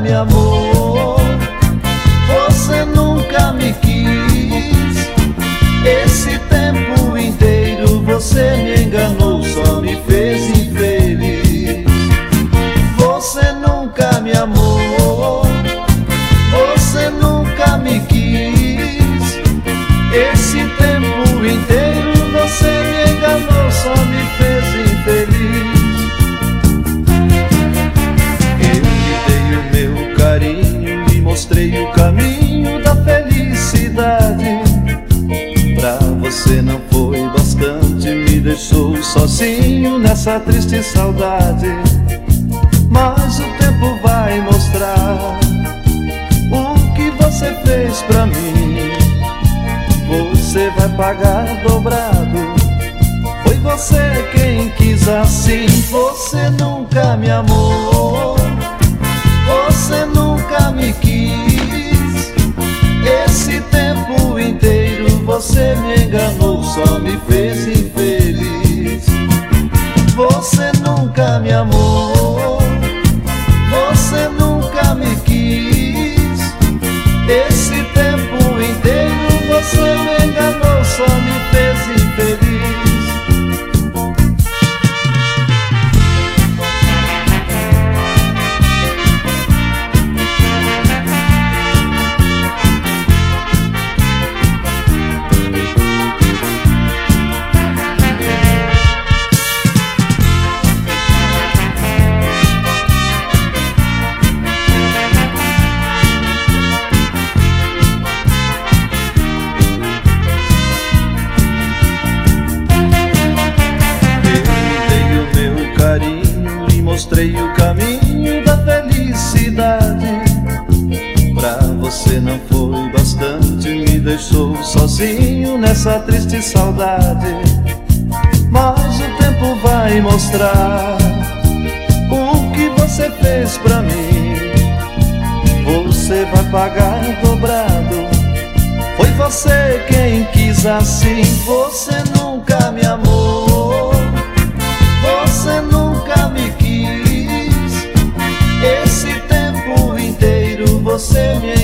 me amou, você nunca me quis. Esse tempo inteiro você me enganou, só me fez infeliz. Você nunca me amou, você nunca me quis. Esse tempo inteiro você me enganou, só me fez infeliz. Eu lhe dei o meu carinho e mostrei o caminho da felicidade. Pra você não foi bastante, me deixou sozinho nessa triste saudade. Mas o tempo vai mostrar o que você fez pra mim. Você vai pagar dobrado, foi você quem quis assim. Você nunca me amou, você nunca me quis. Esse tempo inteiro você me enganou, só me fez infeliz. Você nunca me amou, você nunca me quis. Esse tempo inteiro você me enganou, só me fez infeliz. Mostrei o caminho da felicidade. Pra você não foi bastante, me deixou sozinho nessa triste saudade. Mas o tempo vai mostrar o que você fez pra mim. Você vai pagar dobrado, foi você quem quis assim. Você nunca me amou, você nunca me quis. Esse tempo inteiro você me